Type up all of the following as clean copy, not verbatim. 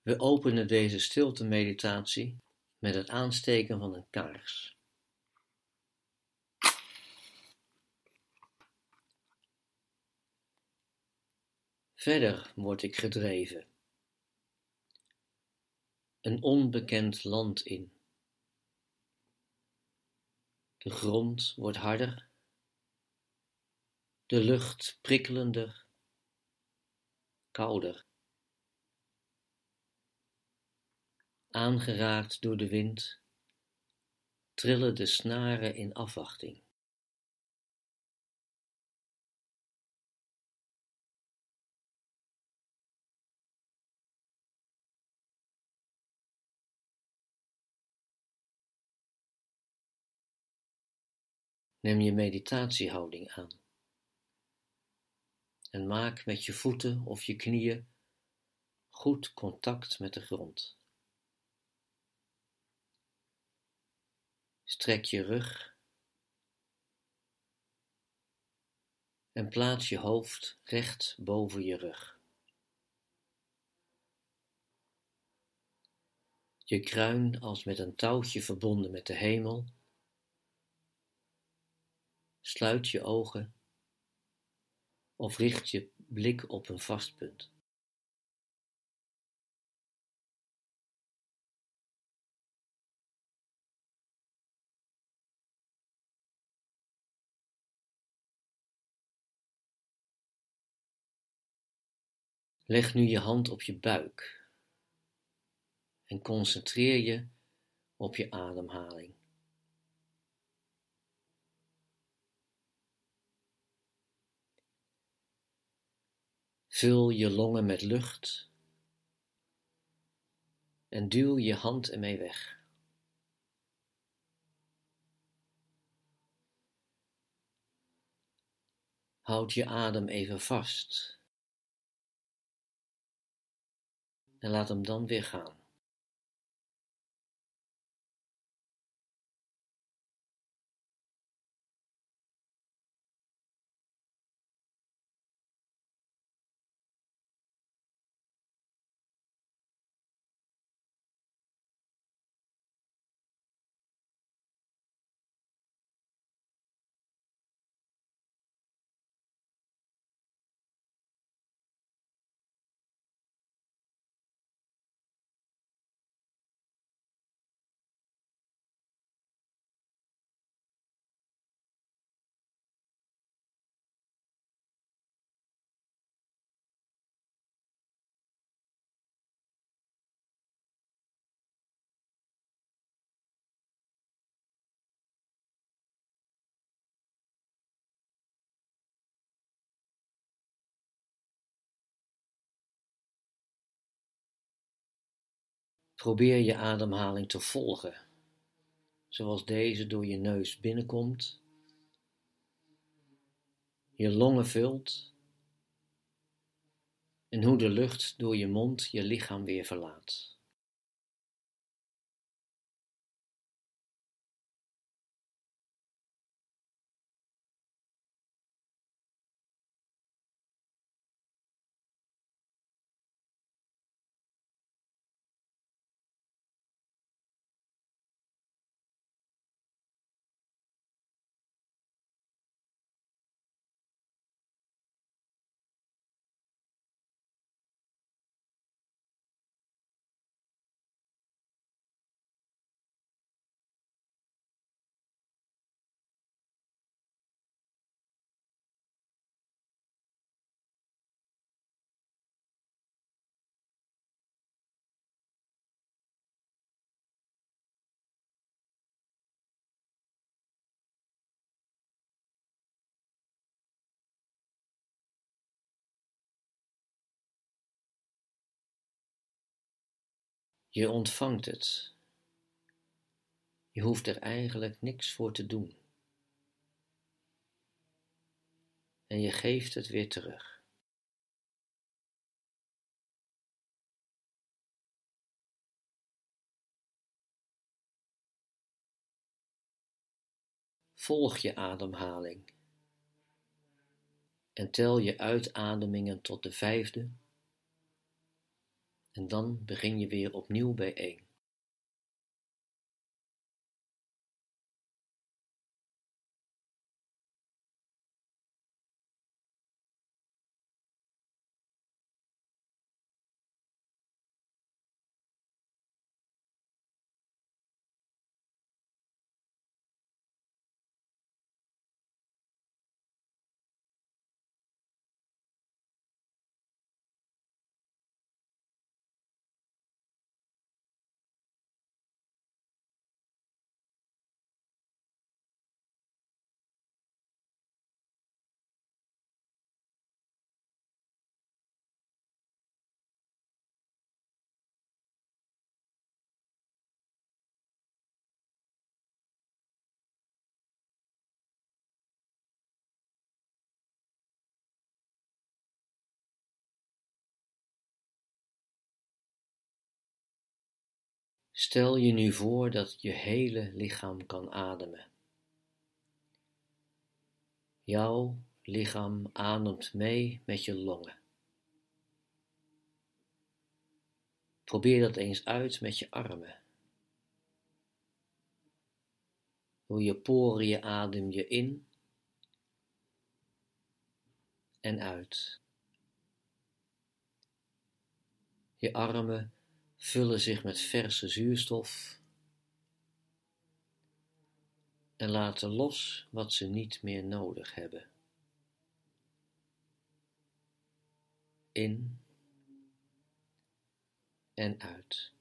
We openen deze stilte-meditatie met het aansteken van een kaars. Verder word ik gedreven, een onbekend land in. De grond wordt harder, de lucht prikkelender, kouder. Aangeraakt door de wind, trillen de snaren in afwachting. Neem je meditatiehouding aan en maak met je voeten of je knieën goed contact met de grond. Strek je rug en plaats je hoofd recht boven je rug. Je kruin als met een touwtje verbonden met de hemel. Sluit je ogen of richt je blik op een vast punt. Leg nu je hand op je buik en concentreer je op je ademhaling. Vul je longen met lucht en duw je hand ermee weg. Houd je adem even vast en laat hem dan weer gaan. Probeer je ademhaling te volgen, zoals deze door je neus binnenkomt, je longen vult en hoe de lucht door je mond je lichaam weer verlaat. Je ontvangt het. Je hoeft er eigenlijk niks voor te doen. En je geeft het weer terug. Volg je ademhaling en tel je uitademingen tot de 5e En dan begin je weer opnieuw bij 1. Stel je nu voor dat je hele lichaam kan ademen. Jouw lichaam ademt mee met je longen. Probeer dat eens uit met je armen. Door je poriën adem je in en uit. Je armen vullen zich met verse zuurstof en laten los wat ze niet meer nodig hebben. In en uit.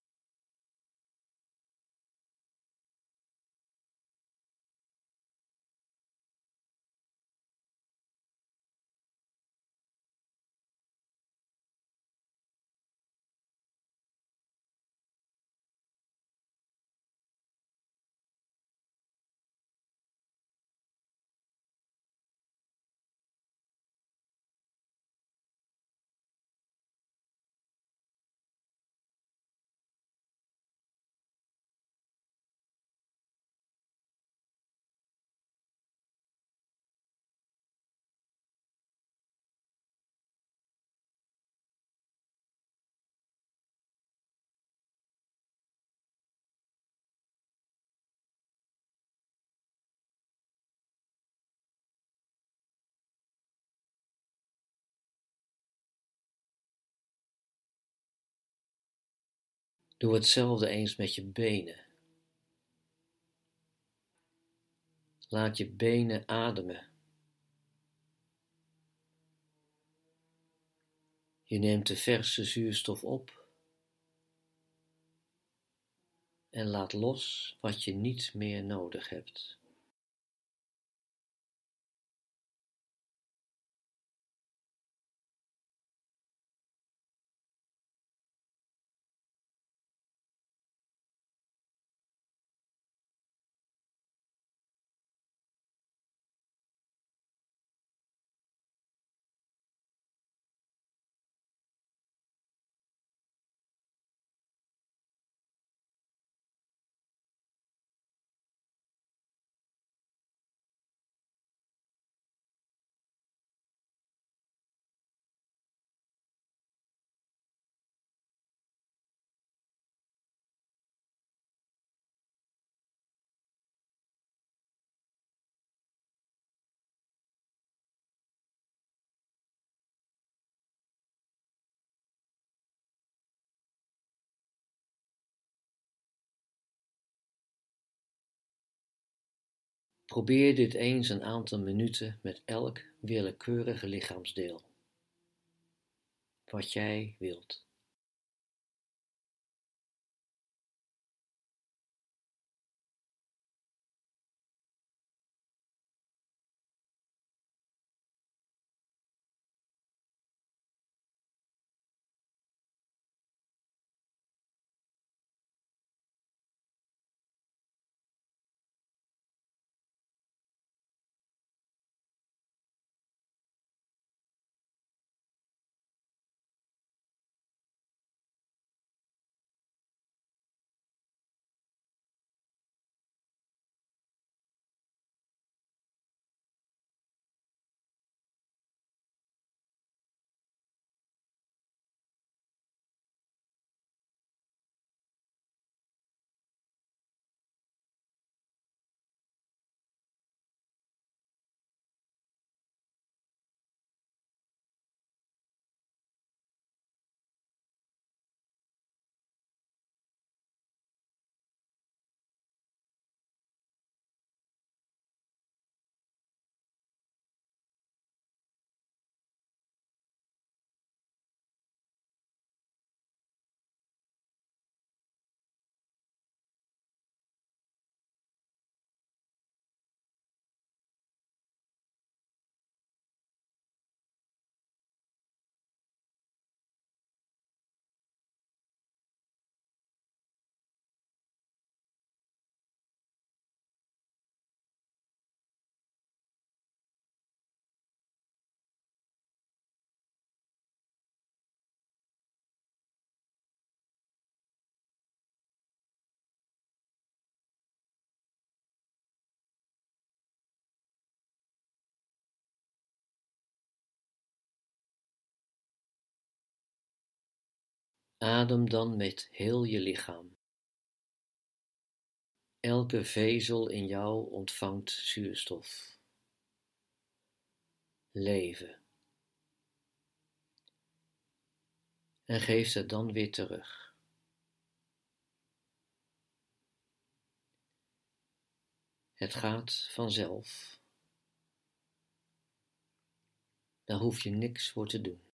Doe hetzelfde eens met je benen. Laat je benen ademen. Je neemt de verse zuurstof op en laat los wat je niet meer nodig hebt. Probeer dit eens een aantal minuten met elk willekeurige lichaamsdeel, wat jij wilt. Adem dan met heel je lichaam. Elke vezel in jou ontvangt zuurstof. Leven. En geeft het dan weer terug. Het gaat vanzelf. Daar hoef je niks voor te doen.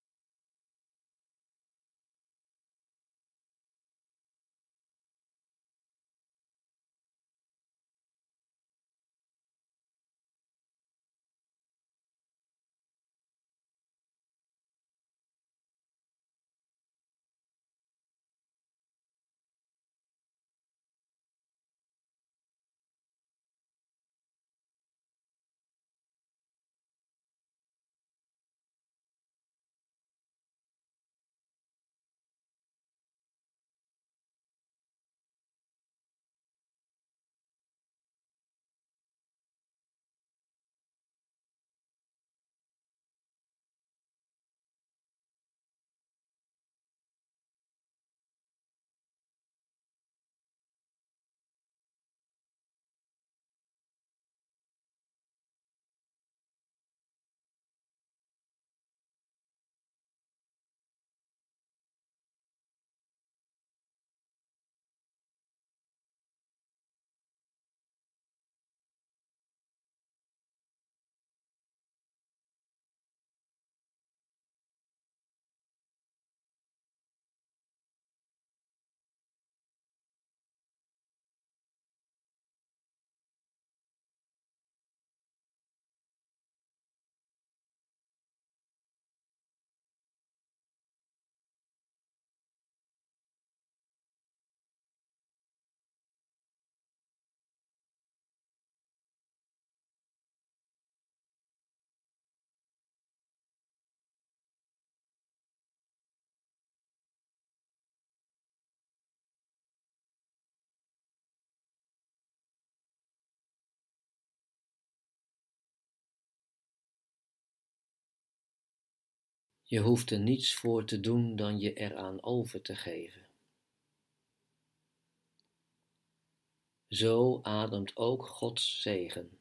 Je hoeft er niets voor te doen dan je eraan over te geven. Zo ademt ook Gods zegen.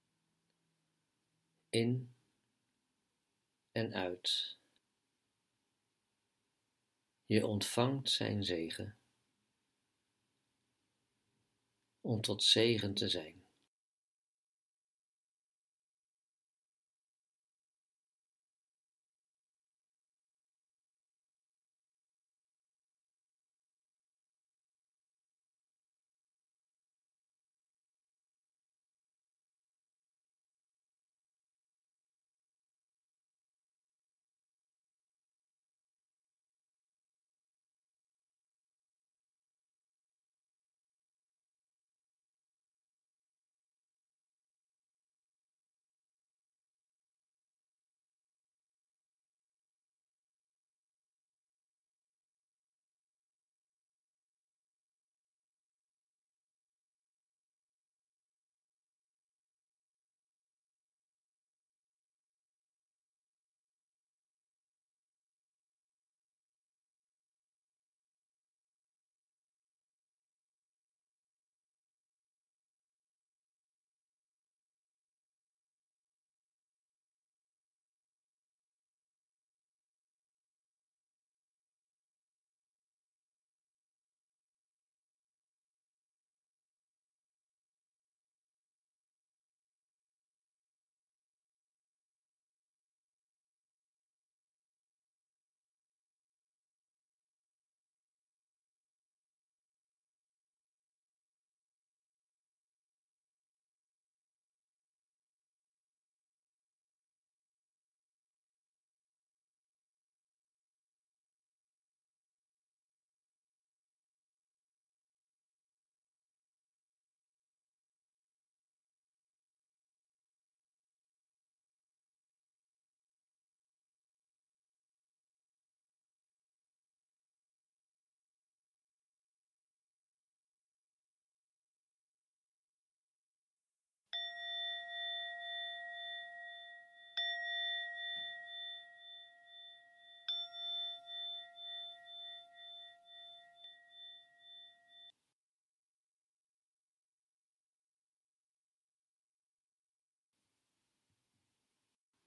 In en uit. Je ontvangt zijn zegen. Om tot zegen te zijn.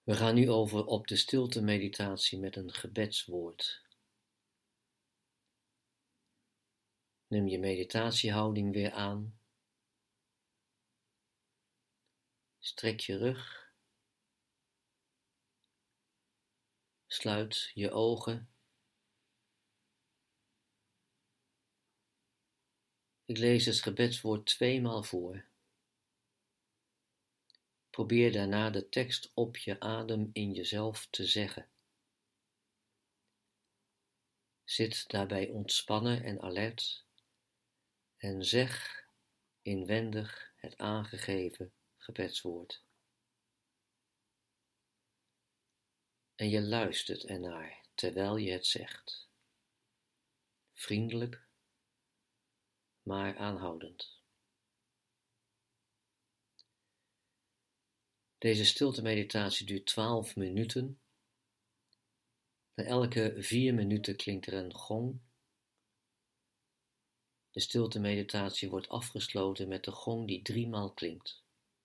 We gaan nu over op de stilte meditatie met een gebedswoord. Neem je meditatiehouding weer aan. Strek je rug. Sluit je ogen. Ik lees het gebedswoord 2 maal voor. Probeer daarna de tekst op je adem in jezelf te zeggen. Zit daarbij ontspannen en alert en zeg inwendig het aangegeven gebedswoord. En je luistert ernaar terwijl je het zegt. Vriendelijk, maar aanhoudend. Deze stilte-meditatie duurt 12 minuten. Na elke 4 minuten klinkt er een gong. De stilte-meditatie wordt afgesloten met de gong die 3 maal klinkt.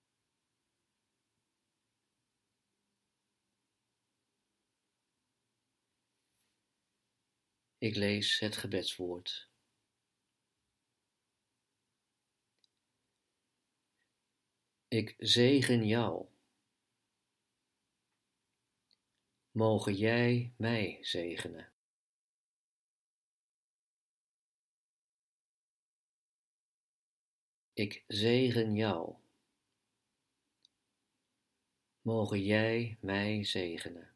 Ik lees het gebedswoord. Ik zegen jou. Mogen jij mij zegenen. Ik zegen jou. Mogen jij mij zegenen.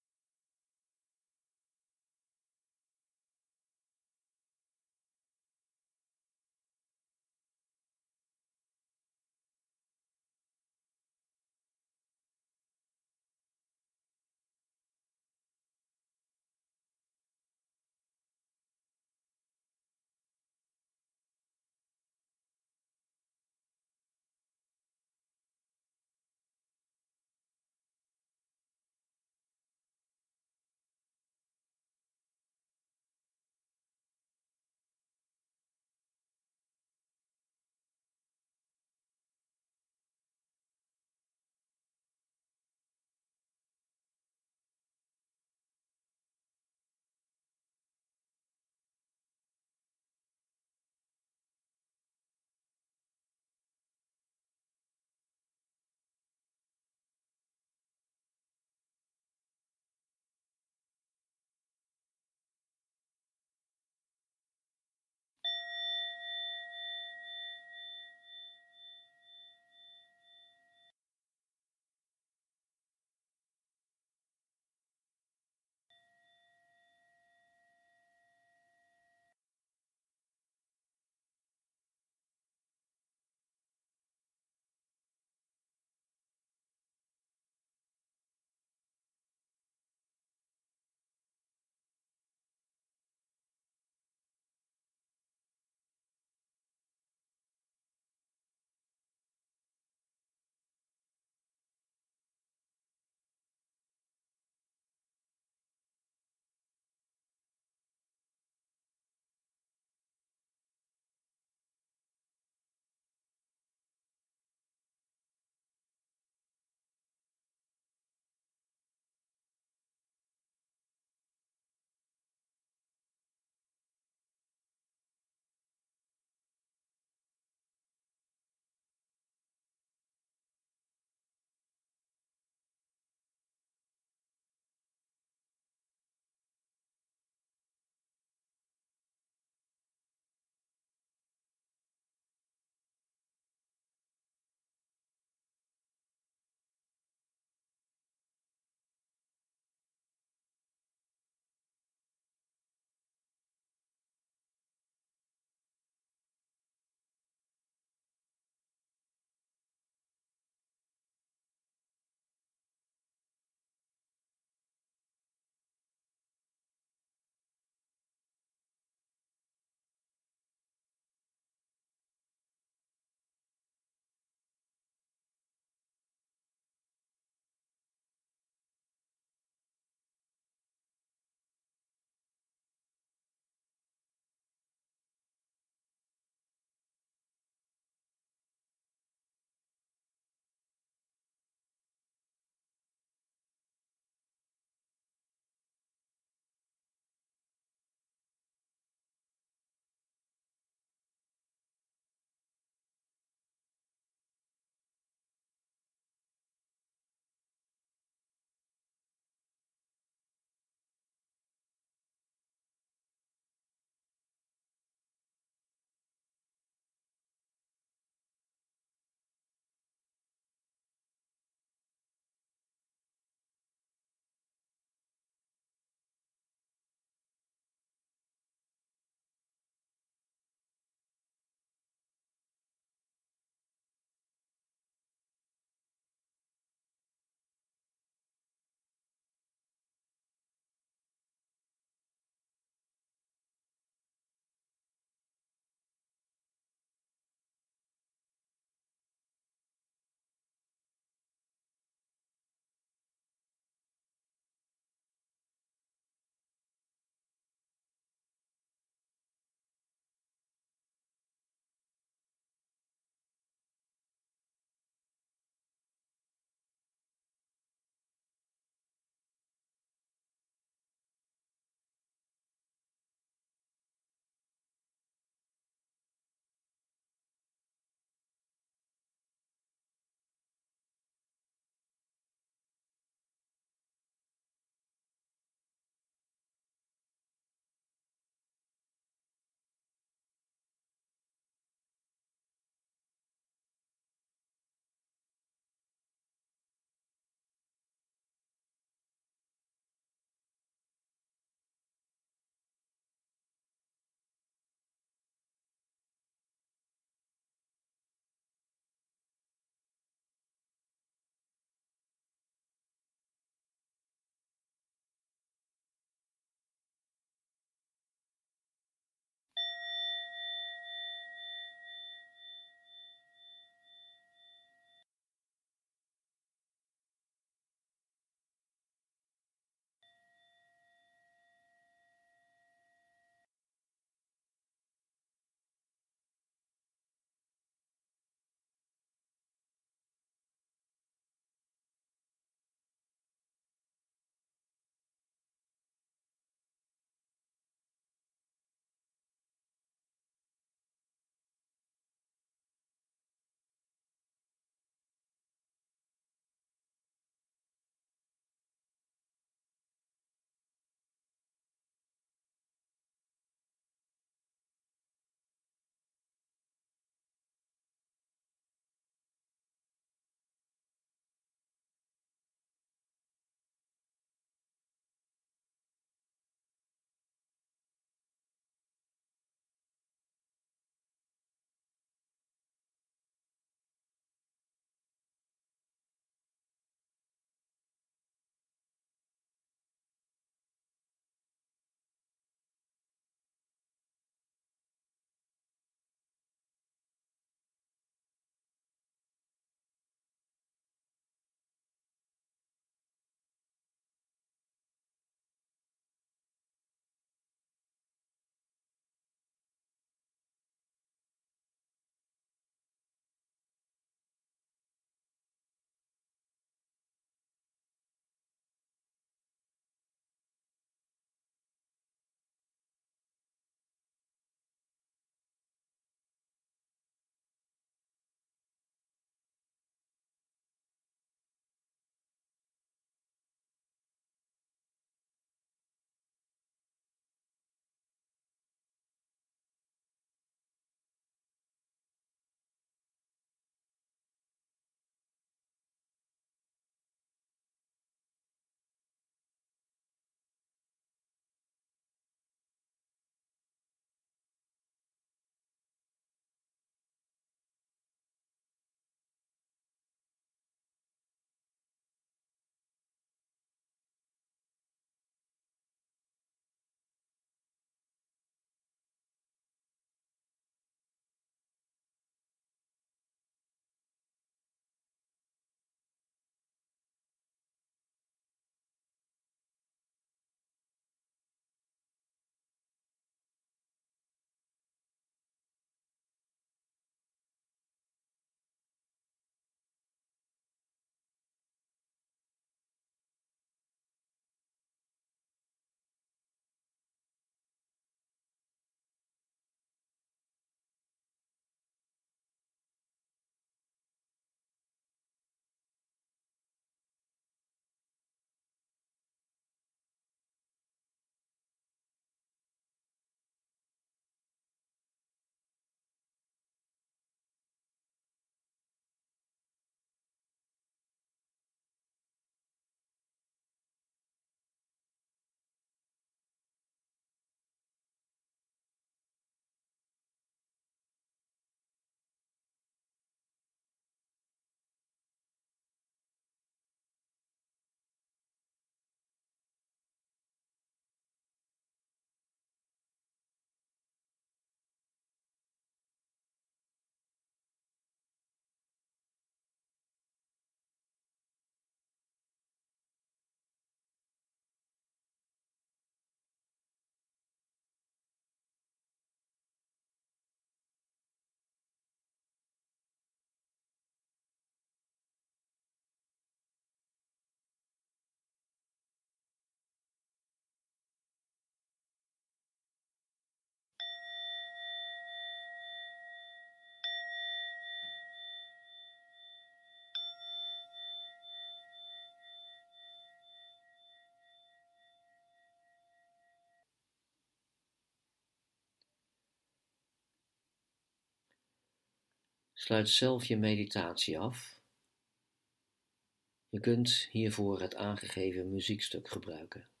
Sluit zelf je meditatie af. Je kunt hiervoor het aangegeven muziekstuk gebruiken.